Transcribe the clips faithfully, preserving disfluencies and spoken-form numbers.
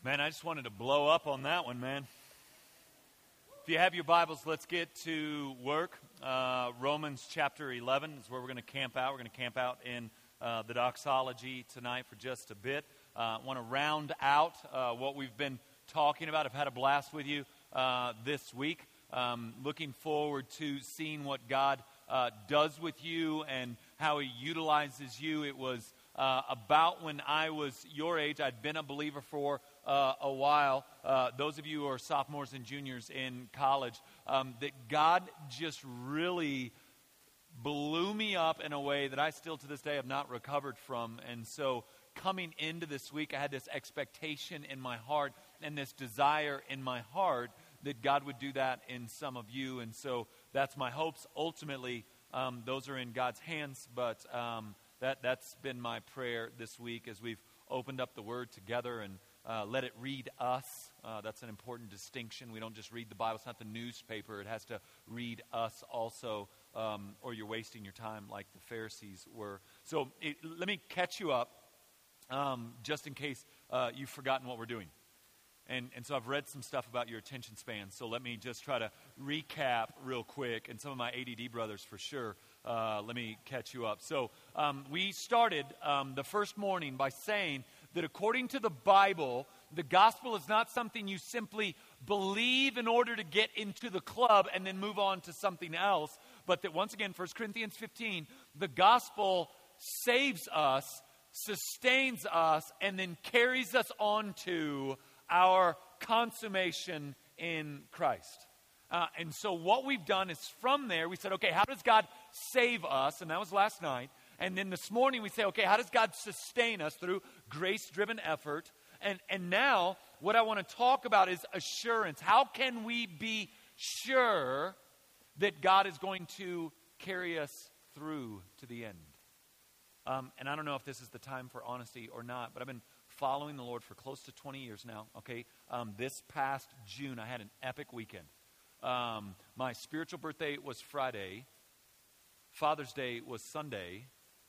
Man, I just wanted to blow up on that one, man. If you have your Bibles, let's get to work. Uh, Romans chapter eleven is where we're going to camp out. We're going to camp out in uh, the doxology tonight for just a bit. I uh, want to round out uh, what we've been talking about. I've had a blast with you uh, this week. Um, looking forward to seeing what God uh, does with you and how He utilizes you. It was uh, about when I was your age. I'd been a believer for Uh, a while, uh, those of you who are sophomores and juniors in college, um, that God just really blew me up in a way that I still to this day have not recovered from. And so coming into this week, I had this expectation in my heart and this desire in my heart that God would do that in some of you. And so that's my hopes. Ultimately, um, those are in God's hands, but um, that, that's been my prayer this week as we've opened up the Word together and Uh, let it read us. Uh, that's an important distinction. We don't just read the Bible. It's not the newspaper. It has to read us also, um, or you're wasting your time like the Pharisees were. So it, let me catch you up, um, just in case uh, you've forgotten what we're doing. And, and so I've read some stuff about your attention span. So let me just try to recap real quick. And some of my A D D brothers for sure, uh, let me catch you up. So um, we started um, the first morning by saying that according to the Bible, the gospel is not something you simply believe in order to get into the club and then move on to something else, but that once again, First Corinthians fifteen, the gospel saves us, sustains us, and then carries us on to our consummation in Christ. Uh, and so what we've done is from there, we said, okay, how does God save us? And that was last night. And then this morning we say, okay, how does God sustain us through grace-driven effort? And and now what I want to talk about is assurance. How can we be sure that God is going to carry us through to the end? Um, and I don't know if this is the time for honesty or not, but I've been following the Lord for close to twenty years now, okay? Um, this past June, I had an epic weekend. Um, my spiritual birthday was Friday. Father's Day was Sunday.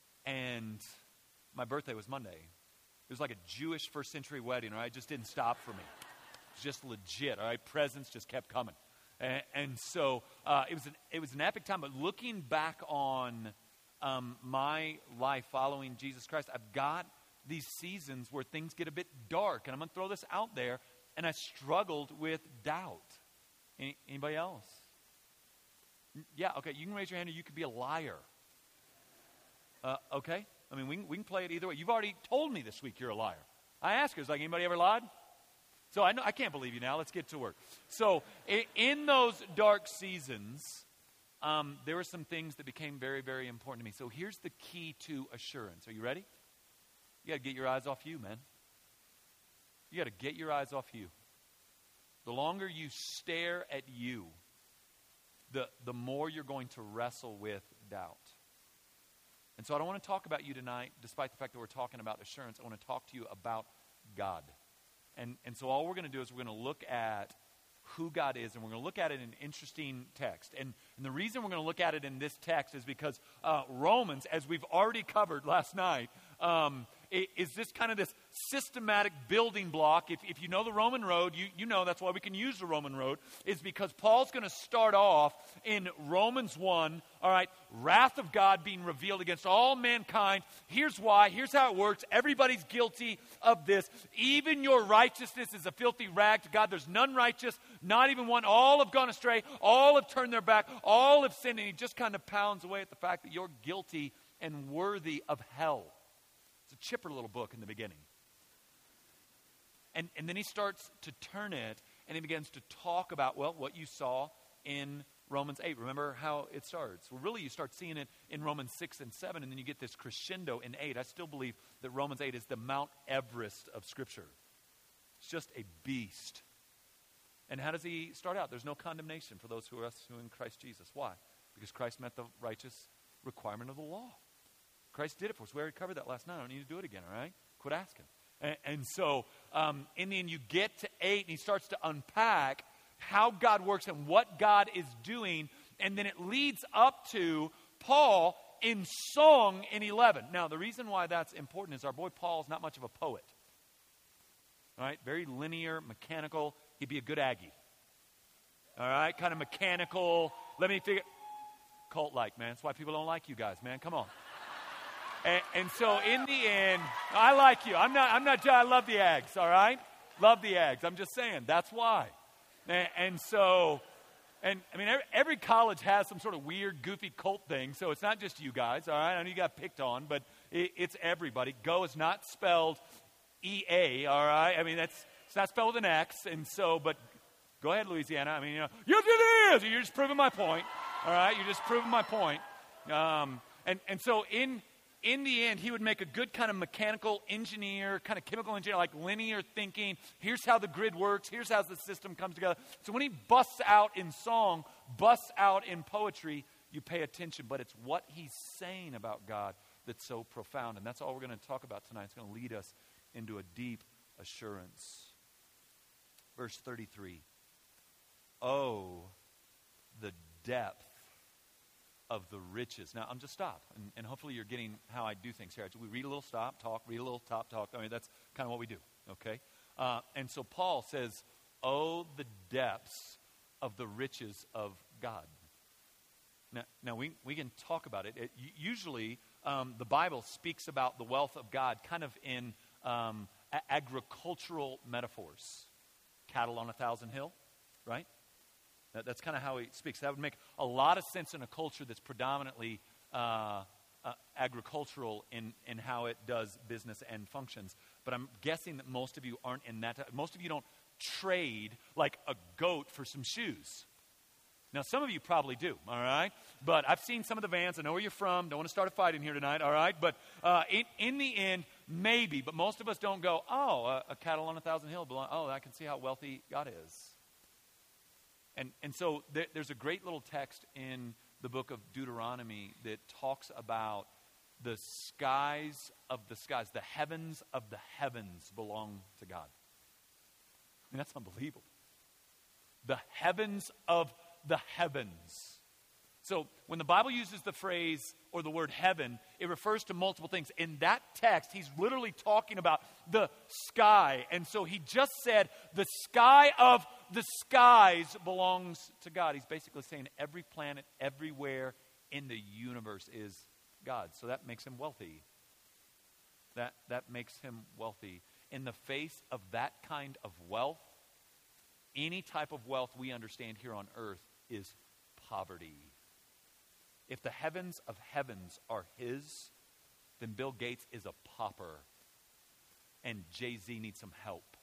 And my birthday was Monday. It was like a Jewish first century wedding, all right? It just didn't stop for me. It was just legit, all right? Presents just kept coming. And, and so uh, it was an it was an epic time. But looking back on um, my life following Jesus Christ, I've got these seasons where things get a bit dark. And I'm going to throw this out there. And I struggled with doubt. Any, anybody else? Yeah, okay, you can raise your hand or you could be a liar. Uh, okay? I mean, we can, we can play it either way. You've already told me this week you're a liar. I asked her, is like, anybody ever lied? So I know I can't believe you now. Let's get to work. So in, in those dark seasons, um, there were some things that became very, very important to me. So here's the key to assurance. Are you ready? You got to get your eyes off you, man. You got to get your eyes off you. The longer you stare at you, the, the more you're going to wrestle with doubt. And so I don't want to talk about you tonight, despite the fact that we're talking about assurance. I want to talk to you about God. And, and so all we're going to do is we're going to look at who God is, and we're going to look at it in an interesting text. And, and the reason we're going to look at it in this text is because uh, Romans, as we've already covered last night, um, is this kind of this systematic building block. If, if you know the Roman road, you, you know that's why we can use the Roman road, is because Paul's going to start off in Romans one, all right, wrath of God being revealed against all mankind. Here's why, here's how it works. Everybody's guilty of this. Even your righteousness is a filthy rag to God. There's none righteous, not even one. All have gone astray. All have turned their back. All have sinned. And he just kind of pounds away at the fact that you're guilty and worthy of hell. It's a chipper little book in the beginning. And, and then he starts to turn it, and he begins to talk about, well, what you saw in Romans eight. Remember how it starts? Well, really, you start seeing it in Romans six and seven, and then you get this crescendo in eight. I still believe that Romans eight is the Mount Everest of Scripture. It's just a beast. And how does he start out? There's no condemnation for those who are us who are in Christ Jesus. Why? Because Christ met the righteous requirement of the law. Christ did it for us. We already covered that last night. I don't need to do it again, all right? Quit asking. And, and so, um, in the end, you get to eight, and he starts to unpack how God works and what God is doing, and then it leads up to Paul in song in eleven. Now, the reason why that's important is our boy Paul is not much of a poet. All right, very linear, mechanical. He'd be a good Aggie. All right, kind of mechanical. Let me figure. Cult-like, man. That's why people don't like you guys, man. Come on. And, and so in the end, I like you. I'm not, I'm not, I love the Ags, all right? Love the Ags. I'm just saying, that's why. And, and so, and I mean, every, every college has some sort of weird, goofy cult thing, so it's not just you guys, all right? I know you got picked on, but it, it's everybody. Go is not spelled E A, all right? I mean, that's, it's not spelled with an X, and so, but go ahead, Louisiana. I mean, you know, yes, it is. You're just proving my point, all right? You're just proving my point. Um, and, and so in... In the end, he would make a good kind of mechanical engineer, kind of chemical engineer, like linear thinking. Here's how the grid works. Here's how the system comes together. So when he busts out in song, busts out in poetry, you pay attention. But it's what he's saying about God that's so profound. And that's all we're going to talk about tonight. It's going to lead us into a deep assurance. Verse thirty-three. Oh, the depth of the riches. Now, I'm just stop, and, and hopefully you're getting how I do things here. We read a little, stop, talk, read a little, stop, talk. I mean, that's kind of what we do, okay? Uh, and so Paul says, oh, the depths of the riches of God. Now, now we, we can talk about it. it usually, um, the Bible speaks about the wealth of God kind of in um, a- agricultural metaphors. Cattle on a thousand hill, right? That's kind of how he speaks. That would make a lot of sense in a culture that's predominantly uh, uh, agricultural in, in how it does business and functions. But I'm guessing that most of you aren't in that. Most of you don't trade like a goat for some shoes. Now, some of you probably do, all right? But I've seen some of the vans. I know where you're from. Don't want to start a fight in here tonight, all right? But uh, in, in the end, maybe. But most of us don't go, oh, a, a cattle on a thousand hill. Belong- oh, I can see how wealthy God is. And and so there, there's a great little text in the book of Deuteronomy that talks about the skies of the skies, the heavens of the heavens belong to God. I mean, that's unbelievable. The heavens of the heavens. So when the Bible uses the phrase or the word heaven, it refers to multiple things. In that text, he's literally talking about the sky. And so he just said the sky of the skies belongs to God. He's basically saying every planet, everywhere in the universe is God. So that makes him wealthy. That, that makes him wealthy. In the face of that kind of wealth, any type of wealth we understand here on earth is poverty. If the heavens of heavens are his, then Bill Gates is a pauper. And Jay-Z needs some help.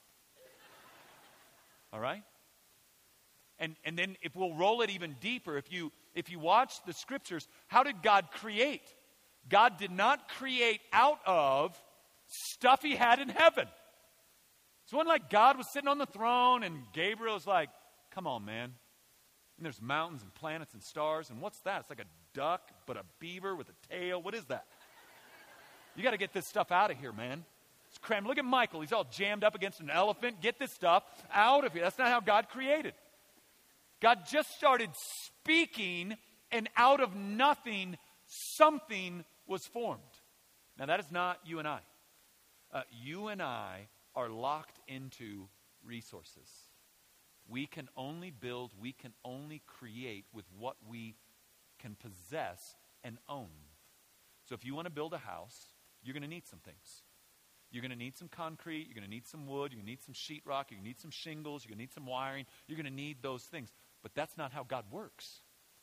All right? And and then if we'll roll it even deeper, if you if you watch the scriptures, how did God create? God did not create out of stuff he had in heaven. It's one like God was sitting on the throne and Gabriel was like, come on, man. And there's mountains and planets and stars, and what's that? It's like a duck, but a beaver with a tail. What is that? You got to get this stuff out of here, man. It's crammed. Look at Michael. He's all jammed up against an elephant. Get this stuff out of here. That's not how God created. God just started speaking, and out of nothing, something was formed. Now, that is not you and I. Uh, you and I are locked into resources. We can only build, we can only create with what we can possess and own. So if you want to build a house, you're going to need some things. You're going to need some concrete, you're going to need some wood, you're going to need some sheetrock, you're going to need some shingles, you're going to need some wiring, you're going to need those things. But that's not how God works.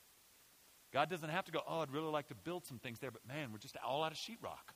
God doesn't have to go, oh, I'd really like to build some things there, but man, we're just all out of sheetrock.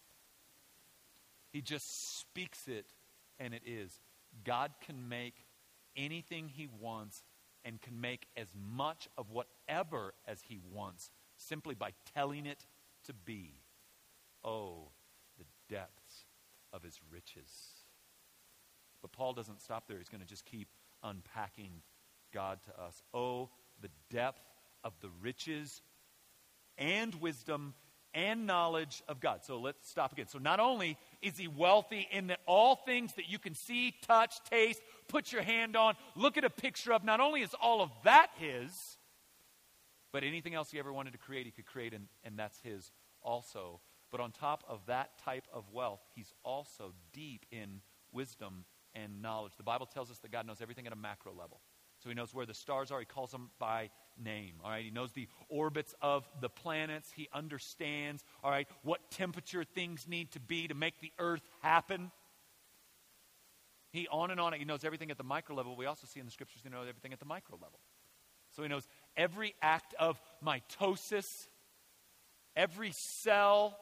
He just speaks it, and it is. God can make anything he wants and can make as much of whatever as he wants simply by telling it to be. Oh, the depths of his riches. But Paul doesn't stop there. He's going to just keep unpacking God to us. Oh, the depth of the riches and wisdom and knowledge of God. So let's stop again. So not only is he wealthy in that all things that you can see, touch, taste, put your hand on, look at a picture of, not only is all of that his, but anything else he ever wanted to create, he could create, and, and that's his also. But on top of that type of wealth, he's also deep in wisdom and knowledge. The Bible tells us that God knows everything at a macro level. So he knows where the stars are. He calls them by name, all right? He knows the orbits of the planets. He understands, all right, what temperature things need to be to make the earth happen. He, on and on, he knows everything at the micro level. We also see in the scriptures he knows everything at the micro level. So he knows every act of mitosis, every cell,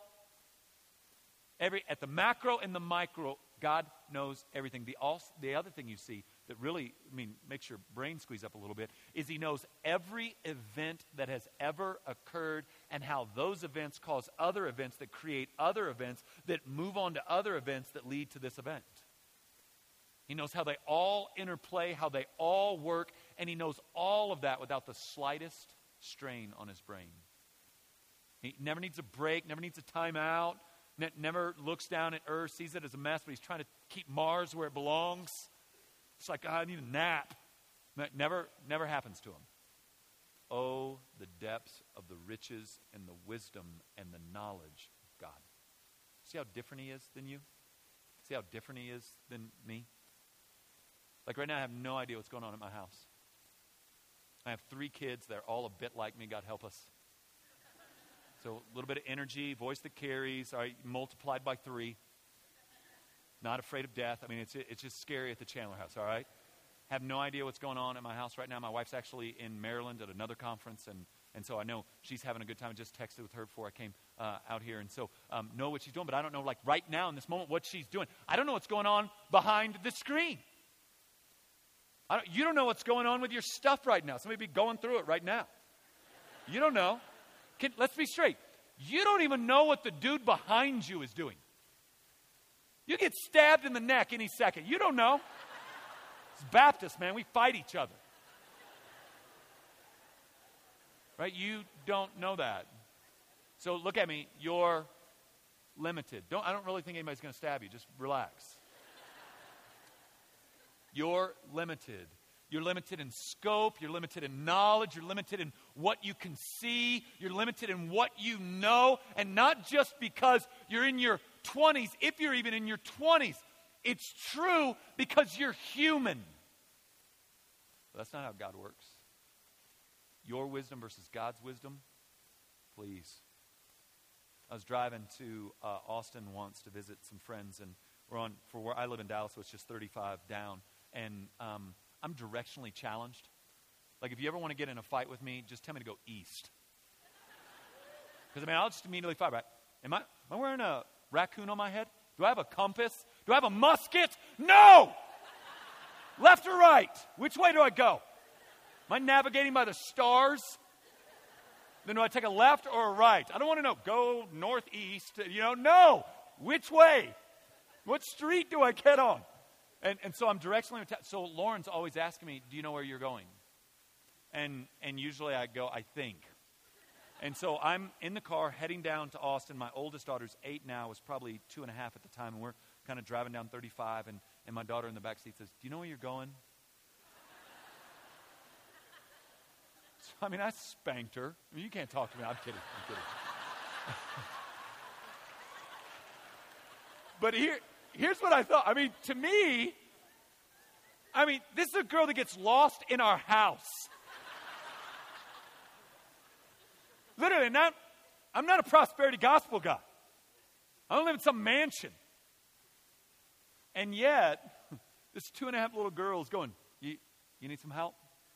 every at the macro and the micro, God knows everything. The, also, the other thing you see that really, I mean, makes your brain squeeze up a little bit, is he knows every event that has ever occurred and how those events cause other events that create other events that move on to other events that lead to this event. He knows how they all interplay, how they all work, and he knows all of that without the slightest strain on his brain. He never needs a break, never needs a timeout, ne- never looks down at Earth, sees it as a mess, but he's trying to keep Mars where it belongs. It's like, oh, I need a nap. That never, never happens to him. Oh, the depths of the riches and the wisdom and the knowledge of God. See how different he is than you? See how different he is than me? Like right now, I have no idea what's going on at my house. I have three kids. They're all a bit like me. God help us. So a little bit of energy, voice that carries, all right, multiplied by three. Not afraid of death. I mean, it's it's just scary at the Chandler house, all right? Have no idea what's going on at my house right now. My wife's actually in Maryland at another conference, and, and so I know she's having a good time. I just texted with her before I came uh, out here, and so um, know what she's doing, but I don't know, like right now in this moment, what she's doing. I don't know what's going on behind the screen. I don't, you don't know what's going on with your stuff right now. Somebody be going through it right now. You don't know. Can, let's be straight. You don't even know what the dude behind you is doing. You get stabbed in the neck any second. You don't know. It's Baptist, man. We fight each other. Right? You don't know that. So look at me. You're limited. Don't, I don't really think anybody's going to stab you. Just relax. You're limited. You're limited in scope. You're limited in knowledge. You're limited in what you can see. You're limited in what you know. And not just because you're in your twenties, if you're even in your twenties. It's true because you're human. But that's not how God works. Your wisdom versus God's wisdom, please. I was driving to uh, Austin once to visit some friends, and we're on, for where I live in Dallas, so it's just thirty-five down. And um, I'm directionally challenged. Like, if you ever want to get in a fight with me, just tell me to go east. Because, I mean, I'll just immediately fight, right? Am I, am I wearing a raccoon on my head? Do I have a compass? Do I have a musket? No! Left or right? Which way do I go? Am I navigating by the stars? Then do I take a left or a right? I don't want to know. Go northeast. You know, no. Which way? What street do I get on? And and so I'm directionally atta- so Lauren's always asking me, do you know where you're going? And and usually I go, I think. And so I'm in the car heading down to Austin. My oldest daughter's eight now, was probably two and a half at the time, and we're kind of driving down thirty-five, and, and my daughter in the back seat says, do you know where you're going? So, I mean, I spanked her. I mean, you can't talk to me. I'm kidding. I'm kidding. But here, here's what I thought. I mean, to me, I mean, this is a girl that gets lost in our house. Literally, not, I'm not a prosperity gospel guy. I don't live in some mansion. And yet, this two and a half little girl is going, you, you need some help?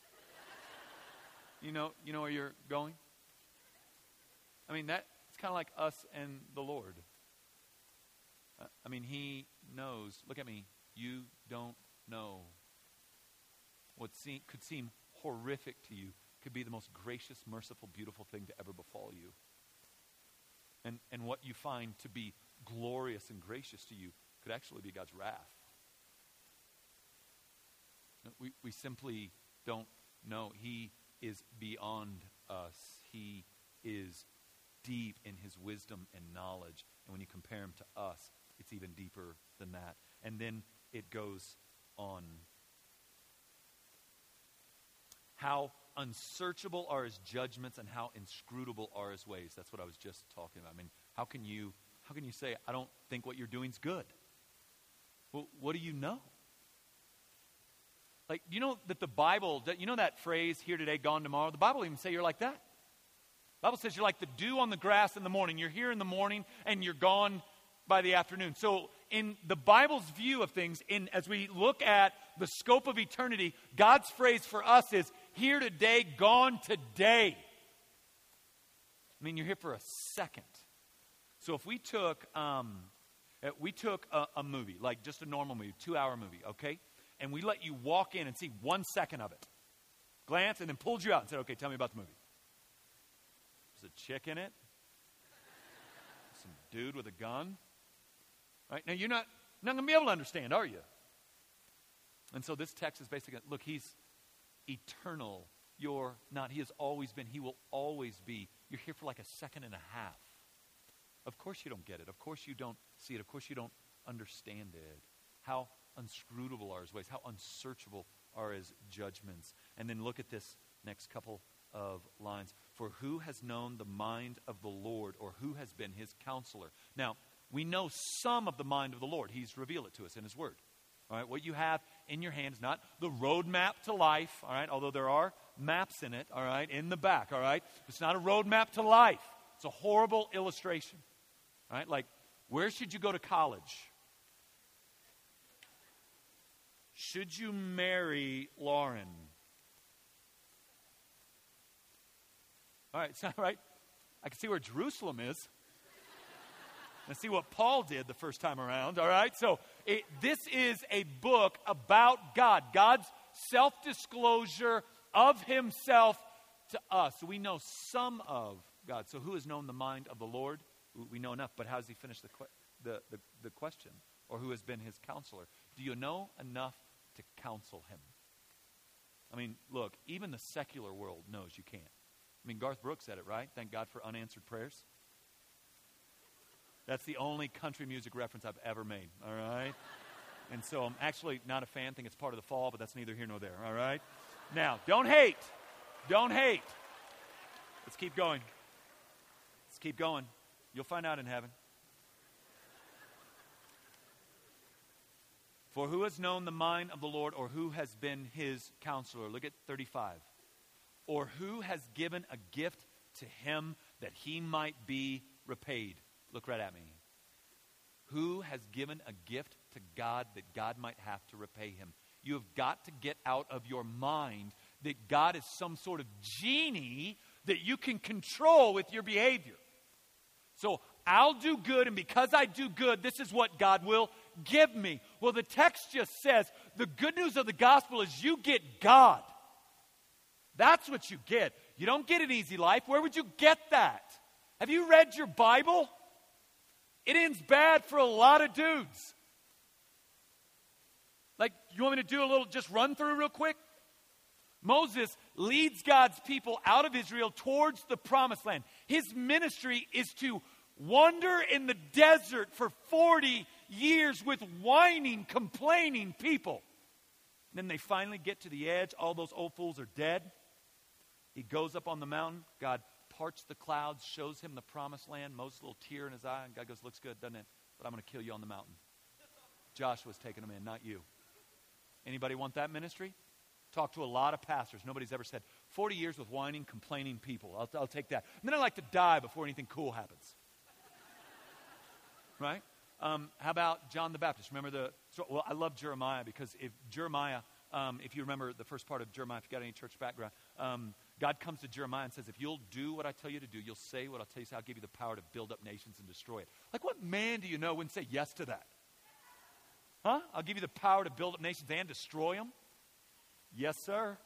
You know, you know where you're going? I mean, that it's kind of like us and the Lord. Uh, I mean, he knows. Look at me. You don't know. What seem, could seem horrific to you could be the most gracious, merciful, beautiful thing to ever befall you. And and what you find to be glorious and gracious to you could actually be God's wrath. We we simply don't know. He is beyond us. He is deep in his wisdom and knowledge. And when you compare him to us, it's even deeper than that. And then it goes on. How unsearchable are his judgments and how inscrutable are his ways. That's what I was just talking about. I mean, how can you how can you say, I don't think what you're doing is good? Well, what do you know? Like, you know that the Bible, you know that phrase, here today, gone tomorrow? The Bible even say you're like that. The Bible says you're like the dew on the grass in the morning. You're here in the morning and you're gone by the afternoon. So in the Bible's view of things, in as we look at the scope of eternity, God's phrase for us is here today, gone today. I mean, you're here for a second. So if we took, um, we took a, a movie, like just a normal movie, two-hour movie, okay? And we let you walk in and see one second of it. Glance, and then pulled you out and said, okay, tell me about the movie. There's a chick in it. Some dude with a gun. Right? Now, you're not, not going to be able to understand, are you? And so this text is basically, look, he's eternal. You're not. He has always been. He will always be. You're here for like a second and a half. Of course you don't get it. Of course you don't see it. Of course you don't understand it. How unscrutable are his ways. How unsearchable are his judgments. And then look at this next couple of lines. For who has known the mind of the Lord, or who has been his counselor? Now, we know some of the mind of the Lord. He's revealed it to us in his word. All right, what you have in your hand is not the roadmap to life, all right, although there are maps in it, all right, in the back, all right. It's not a roadmap to life. It's a horrible illustration, all right, like, where should you go to college? Should you marry Lauren? All right, it's not right. I can see where Jerusalem is. And see what Paul did the first time around, all right? So it, this is a book about God, God's self-disclosure of himself to us. So we know some of God. So who has known the mind of the Lord? We know enough, but how does he finish the, the, the, the question? Or who has been his counselor? Do you know enough to counsel him? I mean, look, even the secular world knows you can't. I mean, Garth Brooks said it, right? Thank God for unanswered prayers. That's the only country music reference I've ever made, all right? And so I'm actually not a fan, think it's part of the fall, but that's neither here nor there, all right? Now, don't hate. Don't hate. Let's keep going. Let's keep going. You'll find out in heaven. For who has known the mind of the Lord, or who has been his counselor? Look at thirty-five. Or who has given a gift to him that he might be repaid? Look right at me. Who has given a gift to God that God might have to repay him? You have got to get out of your mind that God is some sort of genie that you can control with your behavior. So I'll do good, and because I do good, this is what God will give me. Well, the text just says the good news of the gospel is you get God. That's what you get. You don't get an easy life. Where would you get that? Have you read your Bible? It ends bad for a lot of dudes. Like, you want me to do a little, just run through real quick? Moses leads God's people out of Israel towards the promised land. His ministry is to wander in the desert for forty years with whining, complaining people. And then they finally get to the edge. All those old fools are dead. He goes up on the mountain. God parts the clouds, shows him the promised land. Moses, a little tear in his eye, and God goes, looks good, doesn't it? But I'm going to kill you on the mountain. Joshua's taking them in, not you. Anybody want that ministry? Talk to a lot of pastors. Nobody's ever said, forty years with whining, complaining people. I'll, I'll take that. And then I like to die before anything cool happens. Right? Um, how about John the Baptist? Remember the, so, well, I love Jeremiah because if Jeremiah, um, if you remember the first part of Jeremiah, if you got any church background, um, God comes to Jeremiah and says, if you'll do what I tell you to do, you'll say what I'll tell you, so I'll give you the power to build up nations and destroy it. Like, what man do you know wouldn't say yes to that? Huh? I'll give you the power to build up nations and destroy them? Yes, sir.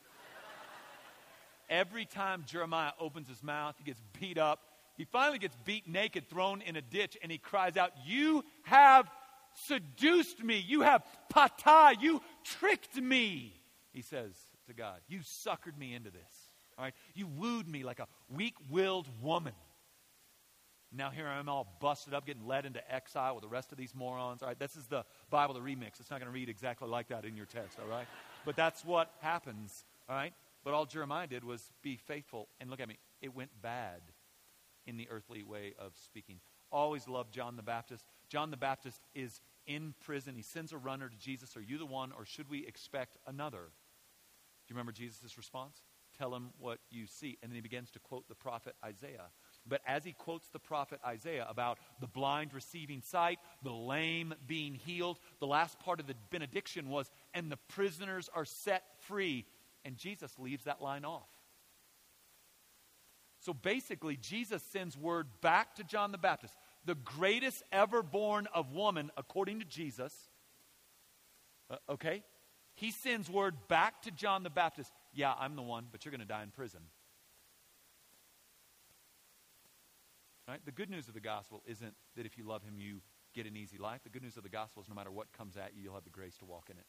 Every time Jeremiah opens his mouth, he gets beat up. He finally gets beat naked, thrown in a ditch, and he cries out, you have seduced me. You have patah. You tricked me. He says to God, you suckered me into this. All right? You wooed me like a weak-willed woman. Now here I am all busted up, getting led into exile with the rest of these morons. All right, this is the Bible, the remix. It's not going to read exactly like that in your text, all right? But that's what happens, all right? But all Jeremiah did was be faithful. And look at me, it went bad in the earthly way of speaking. Always loved John the Baptist John the Baptist is in prison. He sends a runner to Jesus. Are you the one, or should we expect another? Do you remember Jesus' response? Tell him what you see. And then he begins to quote the prophet Isaiah. But as he quotes the prophet Isaiah about the blind receiving sight, the lame being healed, the last part of the benediction was, and the prisoners are set free. And Jesus leaves that line off. So basically, Jesus sends word back to John the Baptist, the greatest ever born of woman, according to Jesus. Uh, okay? He sends word back to John the Baptist. Yeah, I'm the one, but you're going to die in prison. Right? The good news of the gospel isn't that if you love him, you get an easy life. The good news of the gospel is no matter what comes at you, you'll have the grace to walk in it.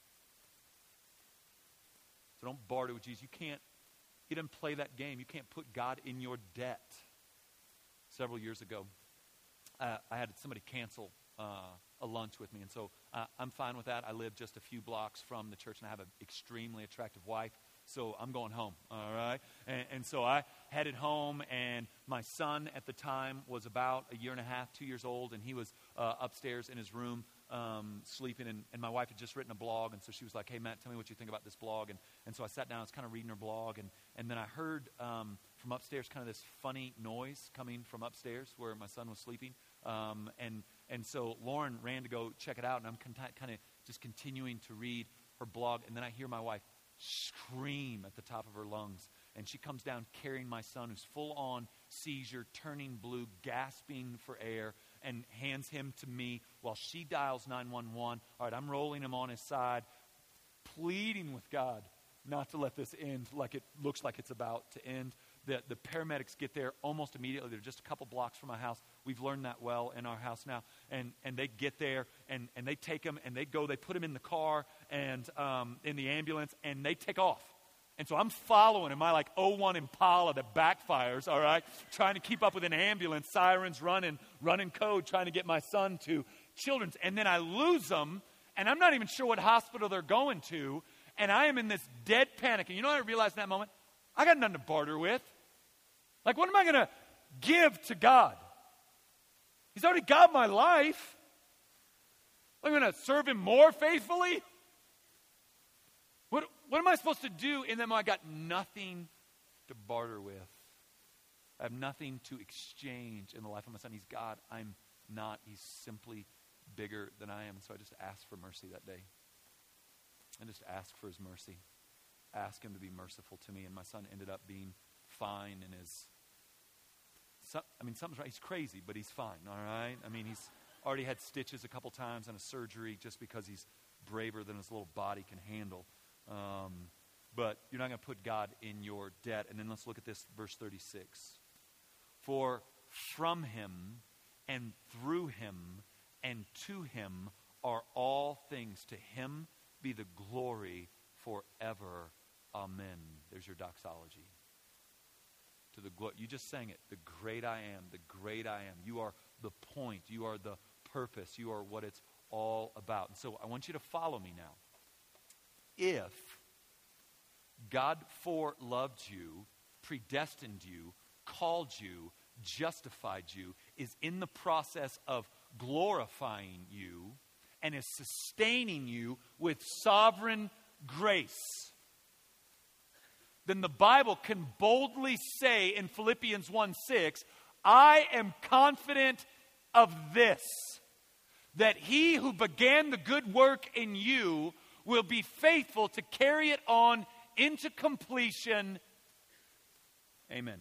So don't barter with Jesus. You can't, he doesn't play that game. You can't put God in your debt. Several years ago, uh, I had somebody cancel uh, a lunch with me, and so uh, I'm fine with that. I live just a few blocks from the church, and I have an extremely attractive wife. So I'm going home, all right? And, and so I headed home, and my son at the time was about a year and a half, two years old, and he was uh, upstairs in his room um, sleeping, and, and my wife had just written a blog, and so she was like, hey, Matt, tell me what you think about this blog. And, and so I sat down, I was kind of reading her blog, and, and then I heard um, from upstairs kind of this funny noise coming from upstairs where my son was sleeping. Um, and, and so Lauren ran to go check it out, and I'm con- kind of just continuing to read her blog, and then I hear my wife scream at the top of her lungs. And she comes down carrying my son, who's full on seizure, turning blue, gasping for air, and hands him to me while she dials nine one one. All right, I'm rolling him on his side, pleading with God not to let this end like it looks like it's about to end. The, the paramedics get there almost immediately. They're just a couple blocks from my house. We've learned that well in our house now. And and they get there, and, and they take him, and they go, they put him in the car, and um, in the ambulance, and they take off. And so I'm following in my like oh one Impala that backfires, all right, trying to keep up with an ambulance, sirens running, running code, trying to get my son to Children's. And then I lose them, and I'm not even sure what hospital they're going to, and I am in this dead panic. And you know what I realized in that moment? I got nothing to barter with. Like, what am I going to give to God? He's already got my life. I'm going to serve him more faithfully? What, what am I supposed to do in them? I got nothing to barter with. I have nothing to exchange in the life of my son. He's God. I'm not. He's simply bigger than I am. And so I just asked for mercy that day. I just asked for his mercy. Ask him to be merciful to me, and my son ended up being fine in his, some, I mean, something's right. He's crazy, but he's fine, all right? I mean, he's already had stitches a couple times and a surgery just because he's braver than his little body can handle. Um, but you're not going to put God in your debt. And then let's look at this, verse thirty-six. For from him and through him and to him are all things. To him be the glory forever. Amen. There's your doxology. To the glo- you just sang it. The great I am, the great I am. You are the point. You are the purpose. You are what it's all about. And so I want you to follow me now. If God foreloved you, predestined you, called you, justified you, is in the process of glorifying you, and is sustaining you with sovereign grace, then the Bible can boldly say in Philippians one six, I am confident of this, that he who began the good work in you will be faithful to carry it on into completion. Amen.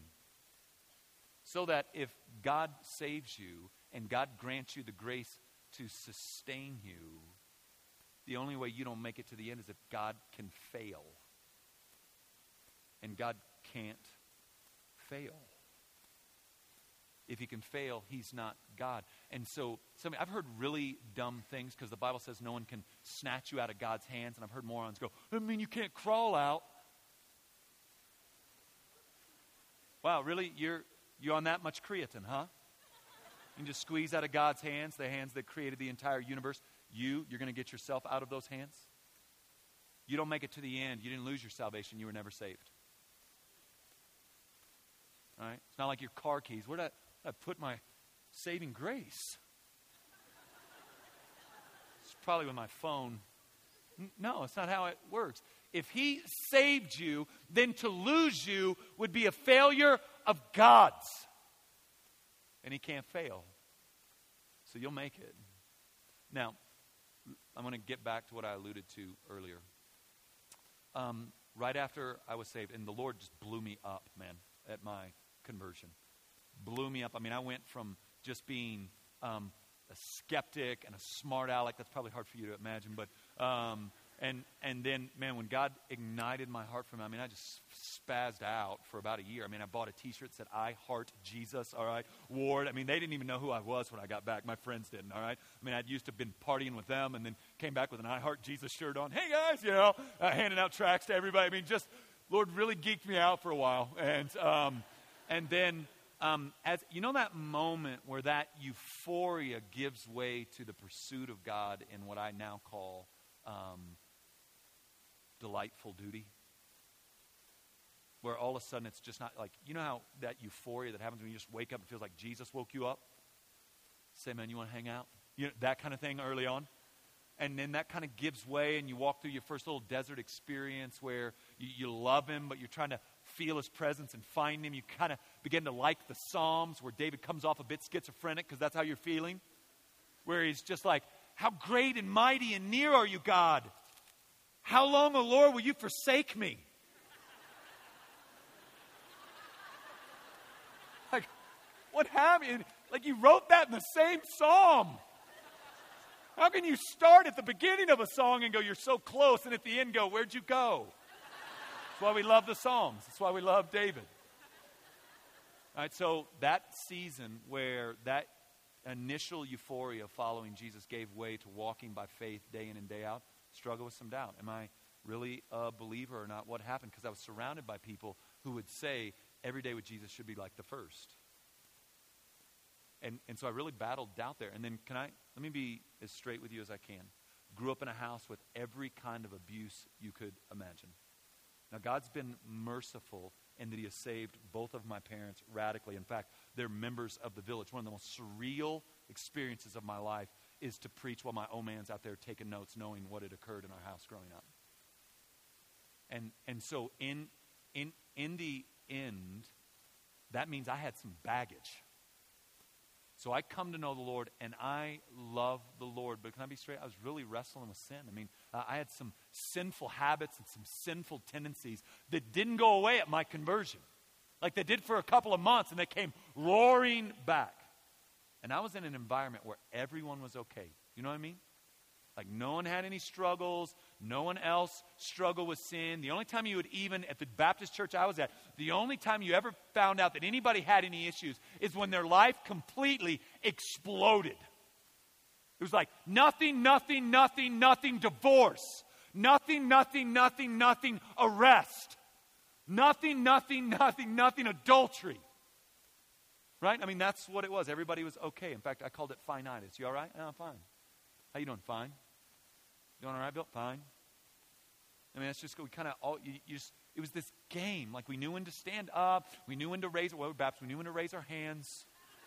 So that if God saves you and God grants you the grace to sustain you, the only way you don't make it to the end is if God can fail. And God can't fail. If he can fail, he's not God. And so, some, I've heard really dumb things because the Bible says no one can snatch you out of God's hands. And I've heard morons go, I mean, you can't crawl out. Wow, really? You're, you're on that much creatine, huh? You can just squeeze out of God's hands, the hands that created the entire universe. You, you're going to get yourself out of those hands? You don't make it to the end. You didn't lose your salvation. You were never saved. All right? It's not like your car keys. Where did I, where did I put my saving grace? probably with my phone. No, it's not how it works. If he saved you, then to lose you would be a failure of God's. And he can't fail. So you'll make it. Now, I'm going to get back to what I alluded to earlier. Um, right after I was saved, and the Lord just blew me up, man, at my conversion. Blew me up. I mean, I went from just being um, a skeptic and a smart aleck. That's probably hard for you to imagine, but um, and and then, man, when God ignited my heart for him, I mean, I just spazzed out for about a year. I mean, I bought a T-shirt that said, "I heart Jesus," all right? Wore it. I mean, they didn't even know who I was when I got back. My friends didn't, all right? I mean, I'd used to have been partying with them and then came back with an "I heart Jesus" shirt on. Hey, guys, you know, uh, handing out tracts to everybody. I mean, just, Lord really geeked me out for a while. And, um, and then, um, as you know that moment where that euphoria gives way to the pursuit of God in what I now call um, delightful duty? Where all of a sudden it's just not like, you know how that euphoria that happens when you just wake up and feels like Jesus woke you up? Say, man, you want to hang out? You know, that kind of thing early on. And then that kind of gives way and you walk through your first little desert experience where you, you love him, but you're trying to feel his presence and find him. You kind of begin to like the Psalms where David comes off a bit schizophrenic because that's how you're feeling. Where he's just like, how great and mighty and near are you, God? How long, O Lord, will you forsake me? Like, what happened? Like, you wrote that in the same psalm. How can you start at the beginning of a song and go, you're so close, and at the end go, where'd you go? That's why we love the Psalms. That's why we love David. All right, so that season where that initial euphoria following Jesus gave way to walking by faith day in and day out, struggle with some doubt. Am I really a believer or not? What happened? Because I was surrounded by people who would say every day with Jesus should be like the first. And and so I really battled doubt there. And then can I, let me be as straight with you as I can. Grew up in a house with every kind of abuse you could imagine. Now God's been merciful in that he has saved both of my parents radically. In fact, they're members of the village. One of the most surreal experiences of my life is to preach while my old man's out there taking notes, knowing what had occurred in our house growing up. And and so in in in the end, that means I had some baggage. So I come to know the Lord, and I love the Lord. But can I be straight? I was really wrestling with sin. I mean, uh, I had some sinful habits and some sinful tendencies that didn't go away at my conversion. Like they did for a couple of months, and they came roaring back. And I was in an environment where everyone was okay. You know what I mean? Like no one had any struggles. No one else struggled with sin. The only time you would even, at the Baptist church I was at, the only time you ever found out that anybody had any issues is when their life completely exploded. It was like nothing, nothing, nothing, nothing, divorce. Nothing, nothing, nothing, nothing, arrest. Nothing, nothing, nothing, nothing, adultery. Right? I mean, that's what it was. Everybody was okay. In fact, I called it fine-itis. You all right? Yeah, I'm fine. How you doing? Fine. You doing all right, Bill? Fine. I mean, that's just, we kind of all, you, you just, it was this game. Like we knew when to stand up. We knew when to raise, well, we're Baptist, we knew when to raise our hands.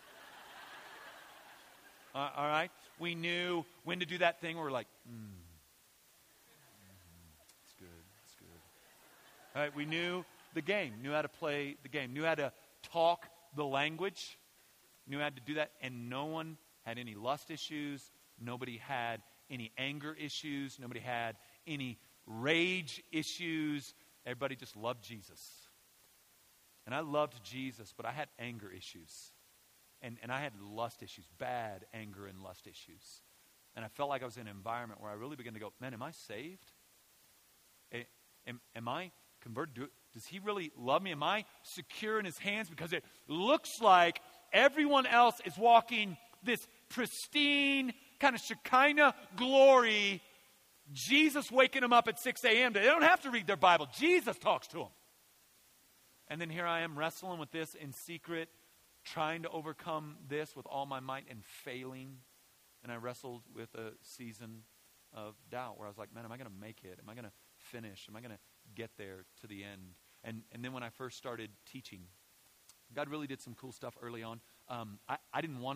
uh, all right? We knew when to do that thing where we're like, mm. Mm-hmm. It's good. It's good. All right? We knew the game, knew how to play the game, knew how to talk the language, knew how to do that, and no one had any lust issues. Nobody had any anger issues. Nobody had any rage issues. Everybody just loved Jesus. And I loved Jesus, but I had anger issues. And, and I had lust issues, bad anger and lust issues. And I felt like I was in an environment where I really began to go, man, am I saved? Am, am I converted? Do, does he really love me? Am I secure in his hands? Because it looks like everyone else is walking this pristine, kind of Shekinah glory, Jesus waking them up at six a.m. They don't have to read their Bible. Jesus talks to them. And then here I am wrestling with this in secret, trying to overcome this with all my might and failing. And I wrestled with a season of doubt where I was like, man, am I going to make it? Am I going to finish? Am I going to get there to the end? And and then when I first started teaching, God really did some cool stuff early on. Um, I, I didn't want to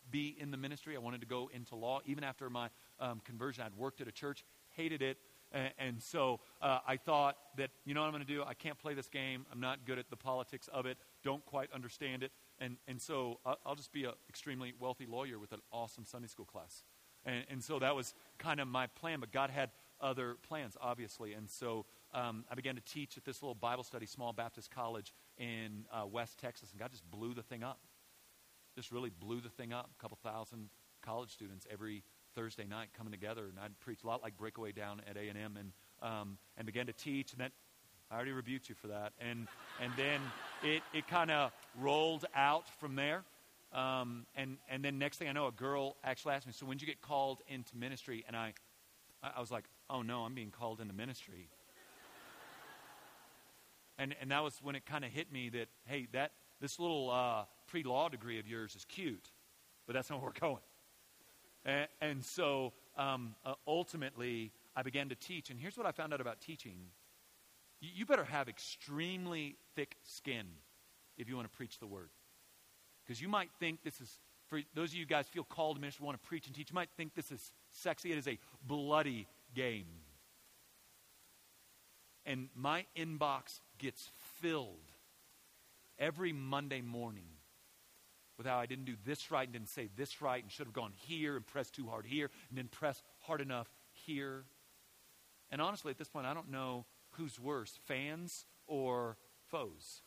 be in the ministry. I wanted to go into law. Even after my um, conversion, I'd worked at a church, hated it. And, and so uh, I thought that, you know what I'm going to do? I can't play this game. I'm not good at the politics of it. Don't quite understand it. And, and so I'll, I'll just be an extremely wealthy lawyer with an awesome Sunday school class. And, and so that was kind of my plan. But God had other plans, obviously. And so um, I began to teach at this little Bible study, small Baptist college in uh, West Texas. And God just blew the thing up. Just really blew the thing up. A couple thousand college students every Thursday night coming together. And I'd preach a lot like Breakaway down at A and M and, um, and began to teach. And that, I already rebuked you for that. And, and then it, it kind of rolled out from there. Um, and, and then next thing I know, a girl actually asked me, so when did you get called into ministry? And I, I was like, oh no, I'm being called into ministry. and, and that was when it kind of hit me that, hey, that this little uh, pre-law degree of yours is cute, but that's not where we're going. And, and so um, uh, ultimately, I began to teach. And here's what I found out about teaching. You, you better have extremely thick skin if you want to preach the word. Because you might think this is, for those of you guys feel called to ministry, want to preach and teach, you might think this is sexy. It is a bloody game. And my inbox gets filled every Monday morning with how I didn't do this right and didn't say this right and should have gone here and pressed too hard here and didn't press hard enough here. And honestly, at this point, I don't know who's worse, fans or foes.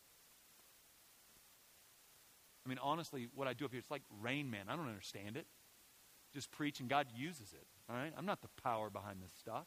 I mean, honestly, what I do up here, it's like Rain Man. I don't understand it. Just preach and God uses it, all right? I'm not the power behind this stuff.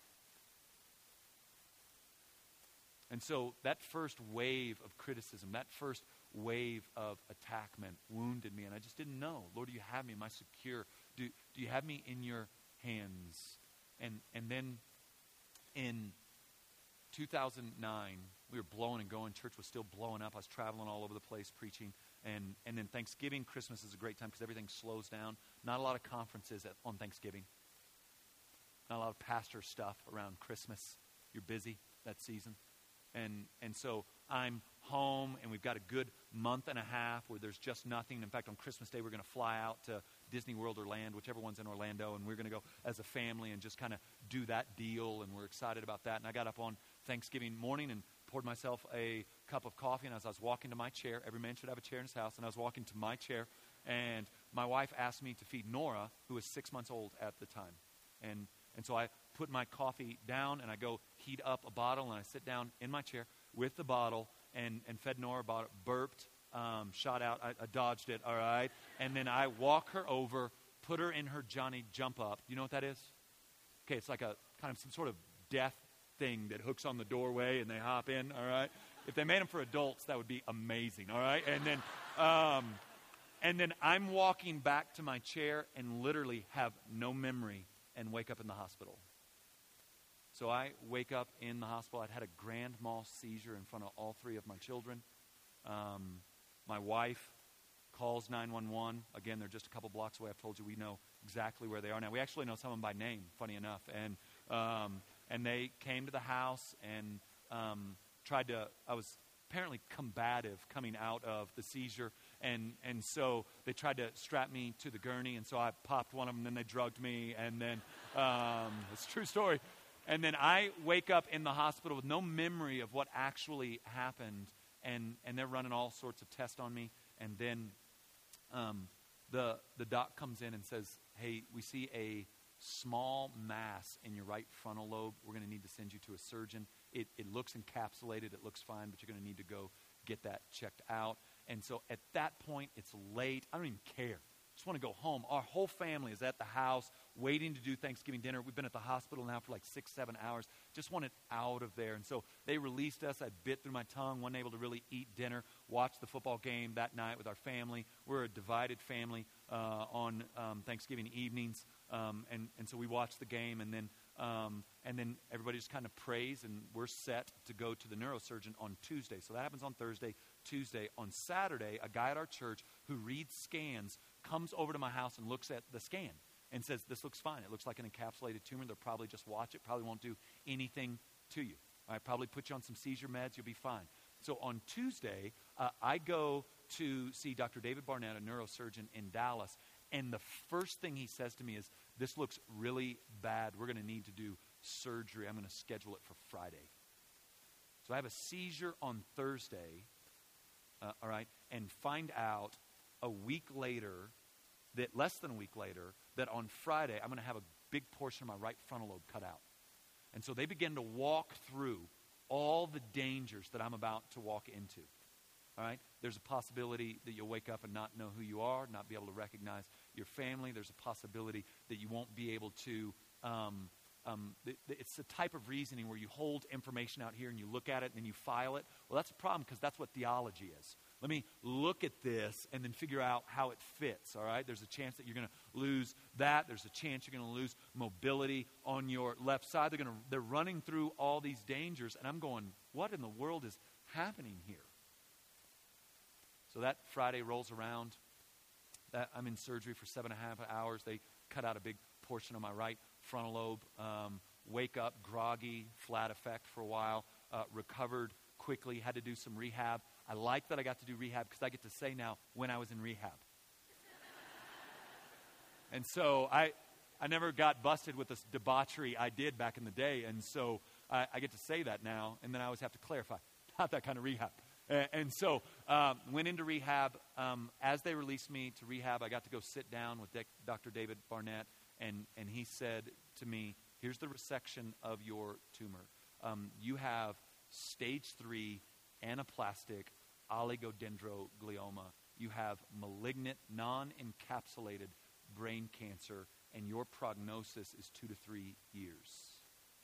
And so that first wave of criticism, that first wave of attackment wounded me, and I just didn't know. Lord, do you have me? Am I secure? Do, do you have me in your hands? And, and then in two thousand nine, we were blowing and going. Church was still blowing up. I was traveling all over the place preaching. And and then Thanksgiving, Christmas is a great time because everything slows down. Not a lot of conferences at, on Thanksgiving. Not a lot of pastor stuff around Christmas. You're busy that season. And and so I'm home, and we've got a good month and a half where there's just nothing. In fact, on Christmas Day, we're going to fly out to Disney World or Land, whichever one's in Orlando, and we're going to go as a family and just kind of do that deal, and we're excited about that. And I got up on Thanksgiving morning and poured myself a cup of coffee, and as I was walking to my chair, every man should have a chair in his house, and I was walking to my chair, and my wife asked me to feed Nora, who was six months old at the time. And and so I put my coffee down, and I go heat up a bottle, and I sit down in my chair with the bottle and, and fed Nora, bottle, burped, um, shot out, I, I dodged it, all right? And then I walk her over, put her in her Johnny Jump Up. You know what that is? Okay, it's like a kind of some sort of death thing that hooks on the doorway, and they hop in, all right? If they made them for adults, that would be amazing, all right? And then, um, and then I'm walking back to my chair and literally have no memory and wake up in the hospital. So I wake up in the hospital. I'd had a grand mal seizure in front of all three of my children. Um, my wife calls nine one one. Again, they're just a couple blocks away. I've told you we know exactly where they are now. We actually know some of them by name, funny enough. And um, and they came to the house and um, tried to, I was apparently combative coming out of the seizure. And and so they tried to strap me to the gurney. And so I popped one of them, and then they drugged me. And then, um, it's a true story. And then I wake up in the hospital with no memory of what actually happened. And, and they're running all sorts of tests on me. And then um, the the doc comes in and says, hey, we see a small mass in your right frontal lobe. We're going to need to send you to a surgeon. It, it looks encapsulated. It looks fine, but you're going to need to go get that checked out. And so at that point, it's late. I don't even care. I just want to go home. Our whole family is at the house waiting to do Thanksgiving dinner. We've been at the hospital now for like six, seven hours. Just wanted out of there. And so they released us. I bit through my tongue, wasn't able to really eat dinner, watch the football game that night with our family. We're a divided family uh, on um, Thanksgiving evenings. Um, and, and so we watched the game, and then um, and then everybody just kind of prays, and we're set to go to the neurosurgeon on Tuesday. So that happens on Thursday. Tuesday. On Saturday, a guy at our church who reads scans comes over to my house and looks at the scan and says, this looks fine. It looks like an encapsulated tumor. They'll probably just watch it. Probably won't do anything to you. All right, probably put you on some seizure meds. You'll be fine. So on Tuesday, uh, I go to see Doctor David Barnett, a neurosurgeon in Dallas, And the first thing he says to me is, this looks really bad. We're going to need to do surgery. I'm going to schedule it for Friday. So I have a seizure on Thursday, uh, all right, and find out a week later, that less than a week later, that on Friday I'm going to have a big portion of my right frontal lobe cut out. And so they begin to walk through all the dangers that I'm about to walk into. All right? There's a possibility that you'll wake up and not know who you are, not be able to recognize your family. There's a possibility that you won't be able to, um, um, th- th- it's the type of reasoning where you hold information out here and you look at it and then you file it. Well, that's a problem because that's what theology is. Let me look at this and then figure out how it fits, all right? There's a chance that you're going to lose that. There's a chance you're going to lose mobility on your left side. They're going to, they're running through all these dangers, and I'm going, what in the world is happening here? So that Friday rolls around. That I'm in surgery for seven and a half hours. They cut out a big portion of my right frontal lobe. Um, wake up, groggy, flat effect for a while. Uh, recovered quickly, had to do some rehab. I like that I got to do rehab because I get to say now when I was in rehab. And so I I never got busted with this debauchery I did back in the day. And so I, I get to say that now. And then I always have to clarify, not that kind of rehab. And, and so um, went into rehab. Um, as they released me to rehab, I got to go sit down with De- Doctor David Barnett. And, and he said to me, here's the resection of your tumor. Um, you have stage three anaplastic oligodendroglioma. You have malignant, non-encapsulated brain cancer, and your prognosis is two to three years.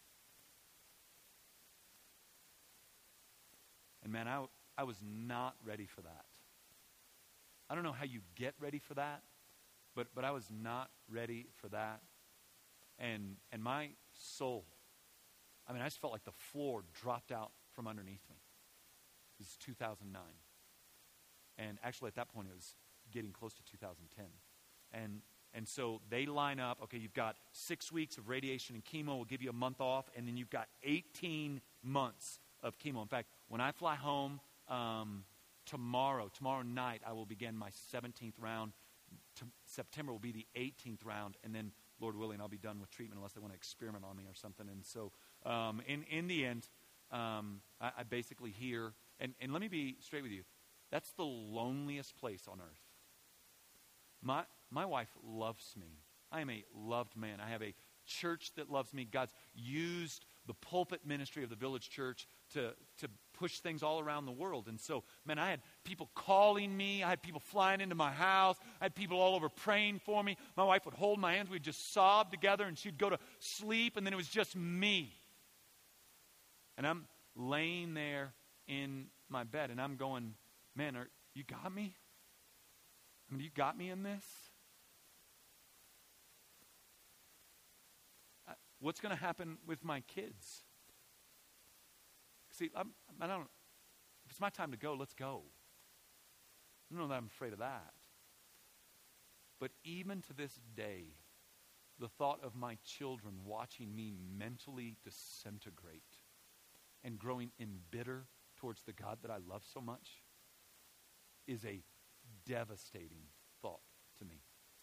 And man, I, I was not ready for that. I don't know how you get ready for that, but, but I was not ready for that. And, and my soul, I mean, I just felt like the floor dropped out from underneath me. This is two thousand nine. And actually at that point it was getting close to two thousand ten. And and so they line up, okay, you've got six weeks of radiation and chemo, we'll give you a month off, and then you've got eighteen months of chemo. In fact, when I fly home um, tomorrow, tomorrow night, I will begin my seventeenth round. T- September will be the eighteenth round, and then, Lord willing, I'll be done with treatment unless they want to experiment on me or something. And so um, in, in the end, um, I, I basically hear, and, and let me be straight with you, that's the loneliest place on earth. My my wife loves me. I am a loved man. I have a church that loves me. God's used the pulpit ministry of the Village Church to, to push things all around the world. And so, man, I had people calling me. I had people flying into my house. I had people all over praying for me. My wife would hold my hands. We'd just sob together, and she'd go to sleep, and then it was just me. And I'm laying there in my bed, and I'm going, man, are, you got me? I mean, you got me in this? Uh, what's going to happen with my kids? See, I'm, I don't, if it's my time to go, let's go. I don't know that I'm afraid of that. But even to this day, the thought of my children watching me mentally disintegrate and growing embittered towards the God that I love so much is a devastating thought to me.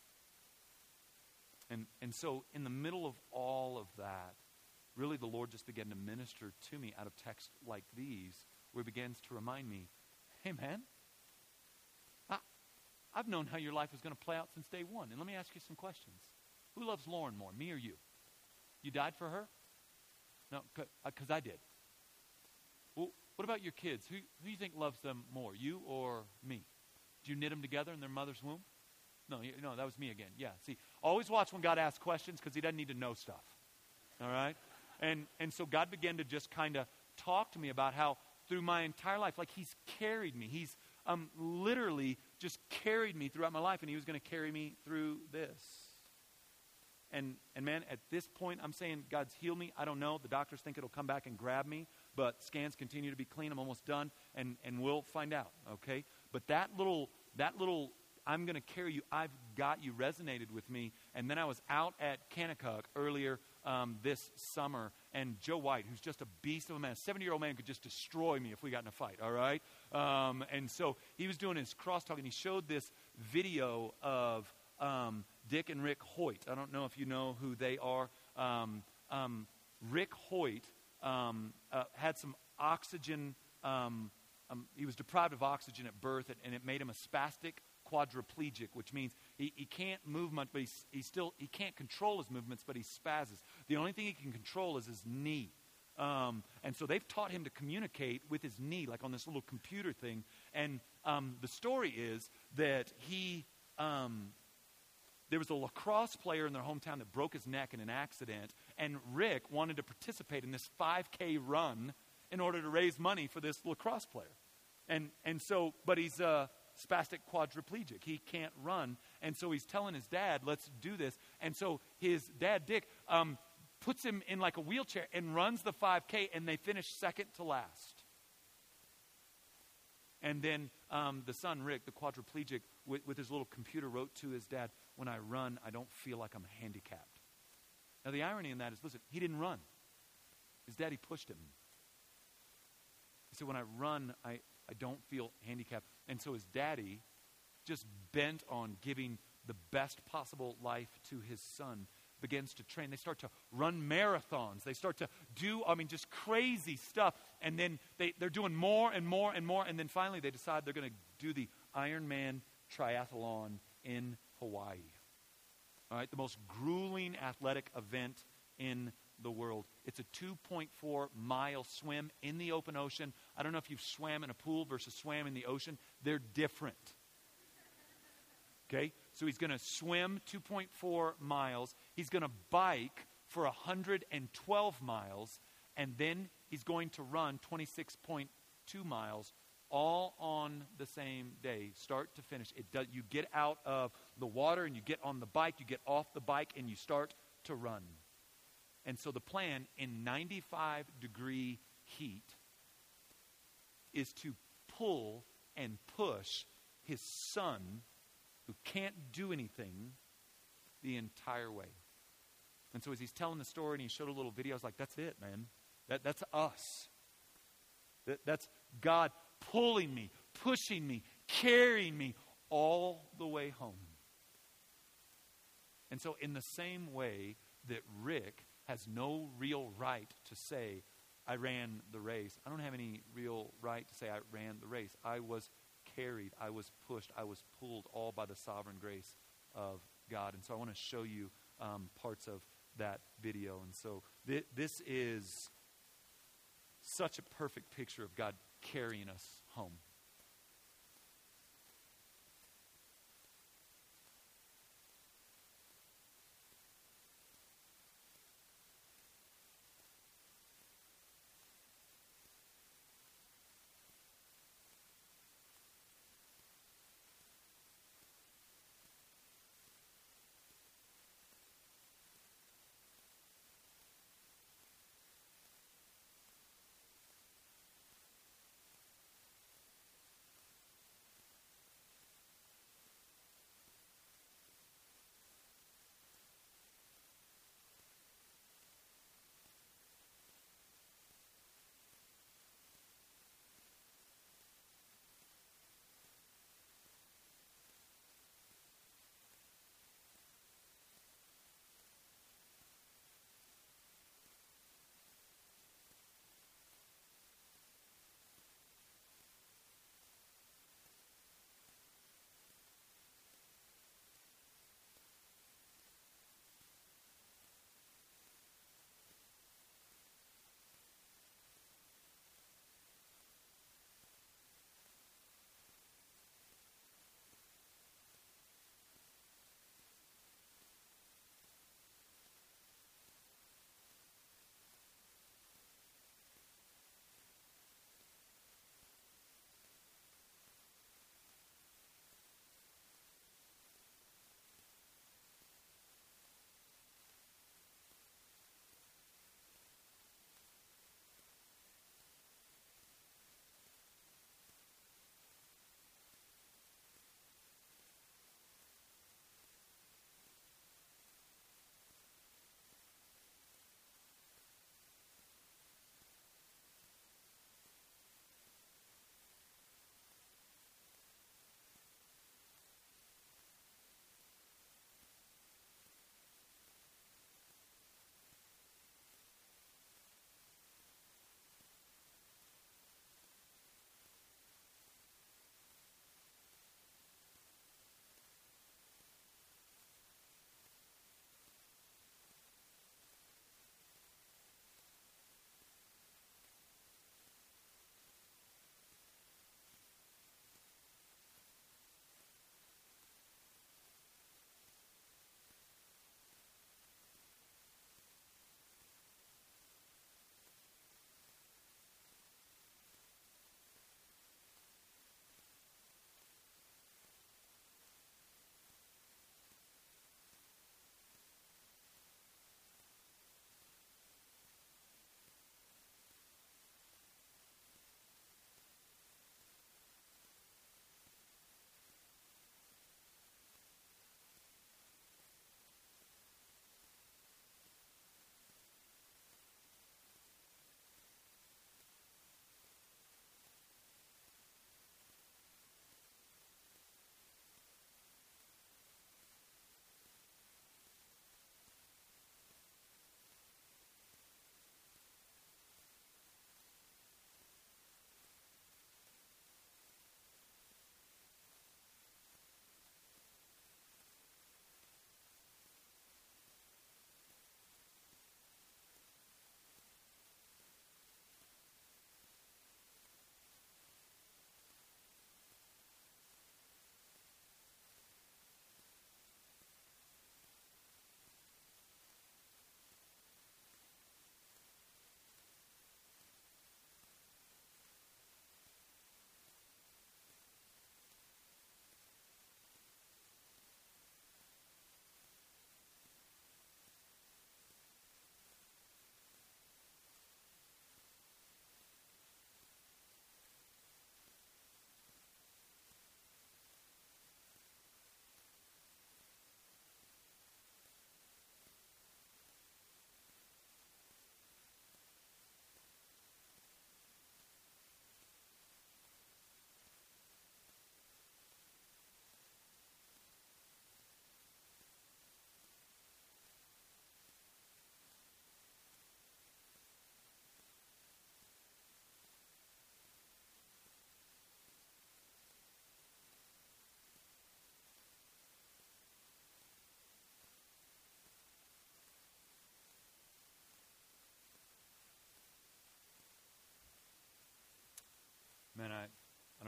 And and so in the middle of all of that, really the Lord just began to minister to me out of texts like these, where he begins to remind me, hey man, I, I've known how your life was going to play out since day one. And let me ask you some questions. Who loves Lauren more, me or you? You died for her? No, because I did. Well, what about your kids? Who, who do you think loves them more, you or me? Did you knit them together in their mother's womb? No, you, no, that was me again. Yeah, see, always watch when God asks questions because he doesn't need to know stuff. All right? And and so God began to just kind of talk to me about how through my entire life, like he's carried me. He's um, literally just carried me throughout my life, and he was going to carry me through this. And and man, at this point, I'm saying, God's healed me. I don't know. The doctors think it'll come back and grab me, but scans continue to be clean. I'm almost done, and, and we'll find out, okay? But that little, that little, I'm going to carry you, I've got you, resonated with me. And then I was out at Kanakuk earlier um, this summer, and Joe White, who's just a beast of a man, a seventy-year-old man, could just destroy me if we got in a fight, all right? Um, and so he was doing his crosstalk, and he showed this video of um, Dick and Rick Hoyt. I don't know if you know who they are. Um, um, Rick Hoyt um, uh, had some oxygen. Um, um, he was deprived of oxygen at birth, and, and it made him a spastic quadriplegic, which means he, he can't move much, but he's, he still he can't control his movements, but he spazzes. The only thing he can control is his knee. Um, and so they've taught him to communicate with his knee, like on this little computer thing. And um, the story is that he, um, there was a lacrosse player in their hometown that broke his neck in an accident, and Rick wanted to participate in this five K run in order to raise money for this lacrosse player. And and so, but he's a spastic quadriplegic. He can't run. And so he's telling his dad, let's do this. And so his dad, Dick, um, puts him in like a wheelchair and runs the five K, and they finish second to last. And then um, the son, Rick, the quadriplegic, with, with his little computer, wrote to his dad, when I run, I don't feel like I'm handicapped. Now, the irony in that is, listen, he didn't run. His daddy pushed him. He said, when I run, I, I don't feel handicapped. And so his daddy, just bent on giving the best possible life to his son, begins to train. They start to run marathons. They start to do, I mean, just crazy stuff. And then they, they're doing more and more and more. And then finally they decide they're going to do the Ironman triathlon in Hawaii. All right, the most grueling athletic event in the world. It's a two point four mile swim in the open ocean. I don't know if you've swam in a pool versus swam in the ocean. They're different. Okay, so he's going to swim two point four miles. He's going to bike for one hundred twelve miles. And then he's going to run twenty-six point two miles all on the same day, start to finish. It does, you get out of the water and you get on the bike, you get off the bike, and you start to run. And so the plan in ninety-five degree heat is to pull and push his son, who can't do anything, the entire way. And so as he's telling the story and he showed a little video, I was like, that's it, man. That, that's us. That, that's God pulling me, pushing me, carrying me all the way home. And so in the same way that Rick has no real right to say, I ran the race. I don't have any real right to say I ran the race. I was carried, I was pushed, I was pulled, all by the sovereign grace of God. And so I want to show you um, parts of that video. And so th- this is such a perfect picture of God carrying us home.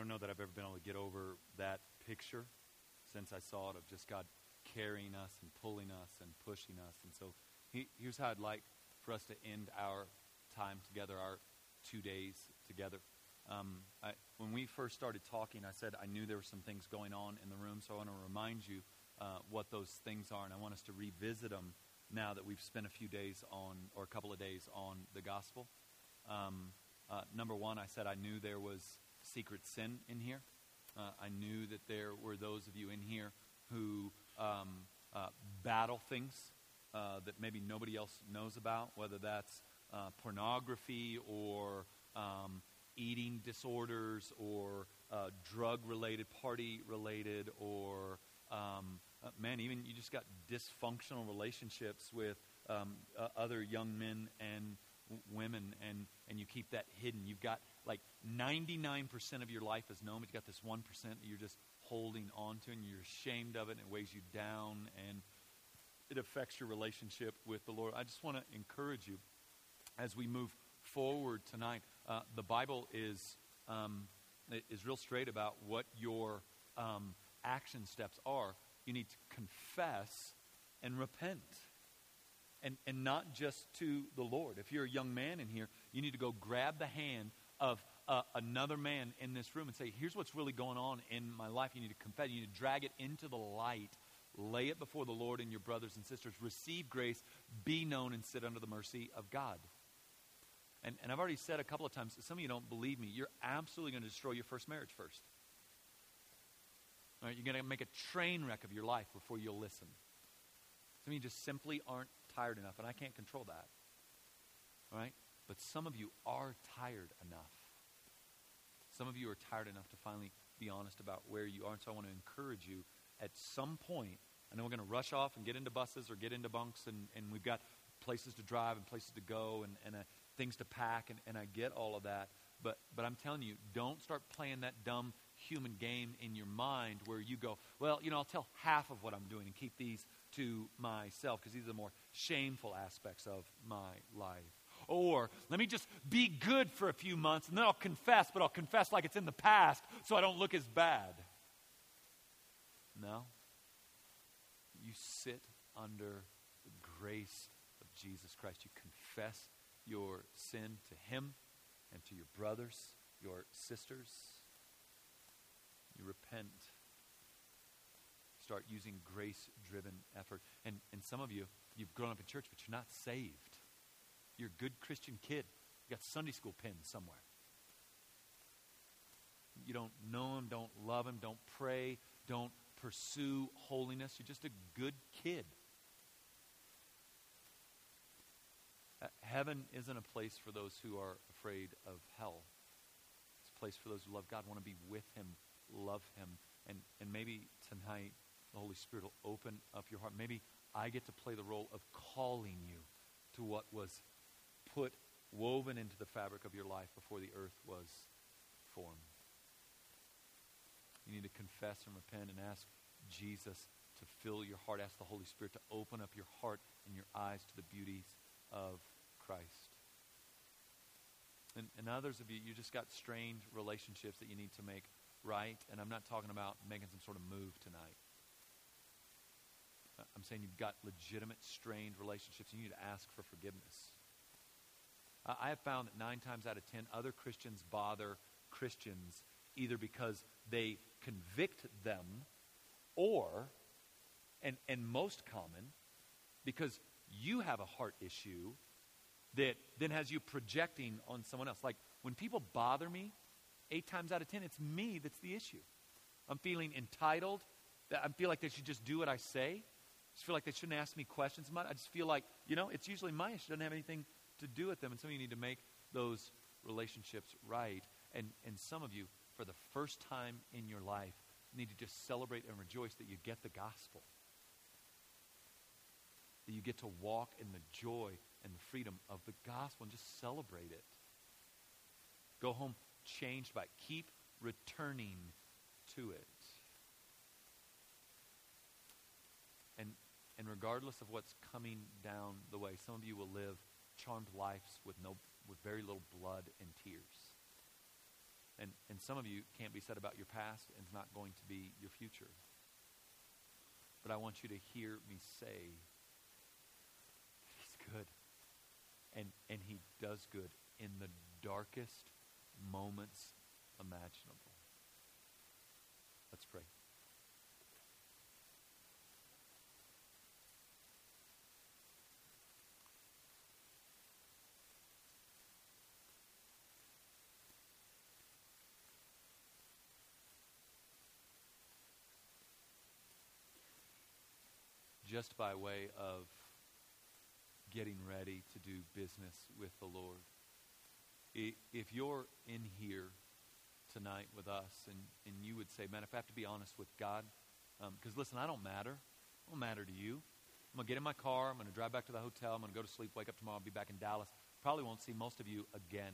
don't know that I've ever been able to get over that picture since I saw it of just God carrying us and pulling us and pushing us. And so he, here's how I'd like for us to end our time together, our two days together. Um, I, when we first started talking, I said I knew there were some things going on in the room, so I want to remind you uh, what those things are, and I want us to revisit them now that we've spent a few days on, or a couple of days on the gospel. Um, uh, number one, I said I knew there was secret sin in here. Uh, I knew that there were those of you in here who um, uh, battle things uh, that maybe nobody else knows about, whether that's uh, pornography or um, eating disorders or uh, drug-related, party-related, or, um, uh, man, even you just got dysfunctional relationships with um, uh, other young men and w- women, and, and you keep that hidden. You've got like ninety-nine percent of your life is known, but you got this one percent that you're just holding on to, and you're ashamed of it, and it weighs you down, and it affects your relationship with the Lord. I just want to encourage you as we move forward tonight. Uh, the Bible is um, is real straight about what your um, action steps are. You need to confess and repent, and and not just to the Lord. If you're a young man in here, you need to go grab the hand of uh, another man in this room and say, here's what's really going on in my life. You need to confess. You need to drag it into the light. Lay it before the Lord and your brothers and sisters. Receive grace. Be known and sit under the mercy of God. And, and I've already said a couple of times, some of you don't believe me. You're absolutely going to destroy your first marriage first. All right, you're going to make a train wreck of your life before you'll listen. Some of you just simply aren't tired enough, and I can't control that. All right? But some of you are tired enough. Some of you are tired enough to finally be honest about where you are. And so I want to encourage you at some point. I know we're going to rush off and get into buses or get into bunks, and, and we've got places to drive and places to go and, and uh, things to pack, and, and I get all of that. But but I'm telling you, don't start playing that dumb human game in your mind where you go, well, you know, I'll tell half of what I'm doing and keep these to myself because these are the more shameful aspects of my life. Or let me just be good for a few months and then I'll confess, but I'll confess like it's in the past so I don't look as bad. No. You sit under the grace of Jesus Christ. You confess your sin to him and to your brothers, your sisters. You repent. Start using grace-driven effort. And, and some of you, you've grown up in church, but you're not saved. You're a good Christian kid. You got Sunday school pins somewhere. You don't know him, don't love him, don't pray, don't pursue holiness. You're just a good kid. Uh, heaven isn't a place for those who are afraid of hell. It's a place for those who love God, want to be with him, love him. And, and maybe tonight the Holy Spirit will open up your heart. Maybe I get to play the role of calling you to what was put, woven into the fabric of your life before the earth was formed. You need to confess and repent and ask Jesus to fill your heart. Ask the Holy Spirit to open up your heart and your eyes to the beauties of Christ. And, and others of you, you just got strained relationships that you need to make right. And I'm not talking about making some sort of move tonight. I'm saying you've got legitimate strained relationships. You need to ask for forgiveness. I have found that nine times out of ten, other Christians bother Christians either because they convict them or, and, and most common, because you have a heart issue that then has you projecting on someone else. Like when people bother me, eight times out of ten, it's me that's the issue. I'm feeling entitled. I feel like they should just do what I say. I just feel like they shouldn't ask me questions about it. I just feel like, you know, it's usually my issue. It doesn't have anything to do with them. And some of you need to make those relationships right. And, and some of you, for the first time in your life, need to just celebrate and rejoice that you get the gospel. That you get to walk in the joy and the freedom of the gospel and just celebrate it. Go home changed by it. Keep returning to it. And, and regardless of what's coming down the way, some of you will live charmed lives with no, with very little blood and tears. And, and some of you can't be said about your past, and it's not going to be your future. But I want you to hear me say, he's good. And, and he does good in the darkest moments imaginable. Let's pray. Just by way of getting ready to do business with the Lord, if you're in here tonight with us and, and you would say, man, if I have to be honest with God, because um, listen, I don't matter. I don't matter to you. I'm going to get in my car. I'm going to drive back to the hotel. I'm going to go to sleep, wake up tomorrow, I'll be back in Dallas. Probably won't see most of you again.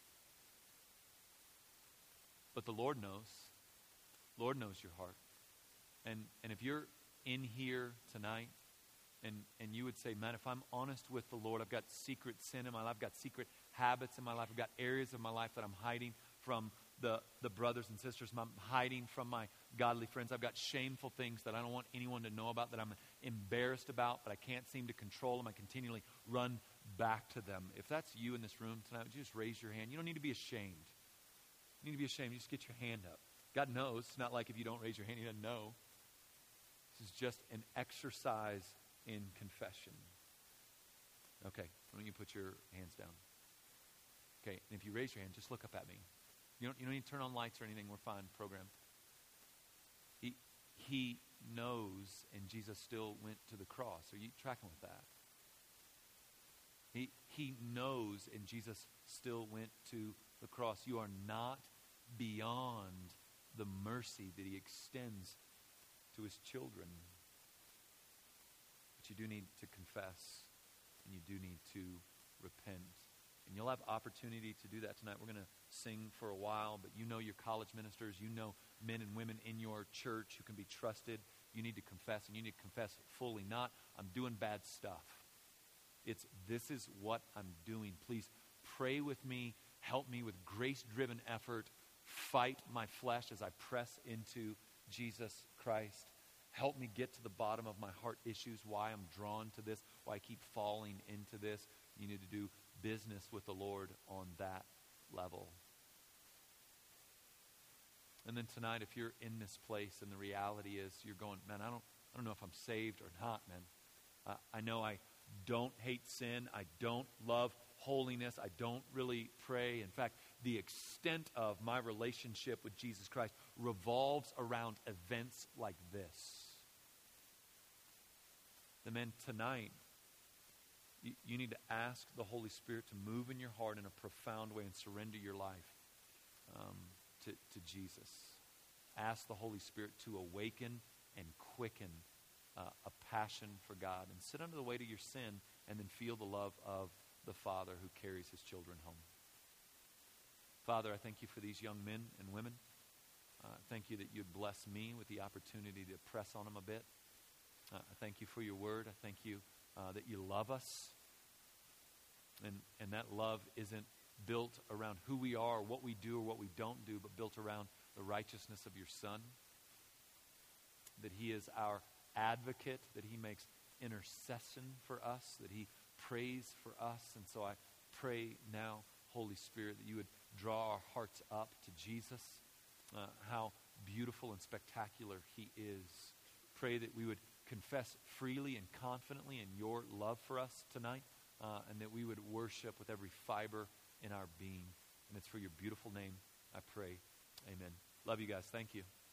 But the Lord knows. Lord knows your heart. And, and if you're in here tonight and, and you would say, man, if I'm honest with the Lord, I've got secret sin in my life, I've got secret habits in my life, I've got areas of my life that I'm hiding from the, the brothers and sisters, I'm hiding from my godly friends, I've got shameful things that I don't want anyone to know about, that I'm embarrassed about, but I can't seem to control them, I continually run back to them. If that's you in this room tonight, would you just raise your hand? You don't need to be ashamed. You need to be ashamed, you just get your hand up. God knows. It's not like if you don't raise your hand, he doesn't know. This is just an exercise in confession. Okay, why don't you put your hands down? Okay, and if you raise your hand, just look up at me. You don't, you don't need to turn on lights or anything. We're fine, program. He, he knows, and Jesus still went to the cross. Are you tracking with that? He, he knows, and Jesus still went to the cross. You are not beyond the mercy that he extends to his children. But you do need to confess, and you do need to repent. And you'll have opportunity to do that tonight. We're going to sing for a while, but you know your college ministers, you know men and women in your church who can be trusted. You need to confess, and you need to confess fully. Not, I'm doing bad stuff. It's, this is what I'm doing. Please pray with me. Help me with grace-driven effort. Fight my flesh as I press into Jesus Christ. Help me get to the bottom of my heart issues, why I'm drawn to this, why I keep falling into this. You need to do business with the Lord on that level. And then tonight, if you're in this place and the reality is you're going, man, I don't, I don't know if I'm saved or not, man. Uh, I know I don't hate sin. I don't love holiness. I don't really pray. In fact, the extent of my relationship with Jesus Christ revolves around events like this. And then tonight, you, you need to ask the Holy Spirit to move in your heart in a profound way and surrender your life um, to, to Jesus. Ask the Holy Spirit to awaken and quicken uh, a passion for God, and sit under the weight of your sin and then feel the love of the Father who carries his children home. Father, I thank you for these young men and women. Uh, thank you that you'd bless me with the opportunity to press on them a bit. Uh, I thank you for your word. I thank you uh, that you love us. And, and that love isn't built around who we are, or what we do, or what we don't do, but built around the righteousness of your Son. That he is our advocate, that he makes intercession for us, that he prays for us. And so I pray now, Holy Spirit, that you would draw our hearts up to Jesus, uh, how beautiful and spectacular he is. Pray that we would confess freely and confidently in your love for us tonight, uh, and that we would worship with every fiber in our being. And it's for your beautiful name I pray. Amen. Love you guys. Thank you.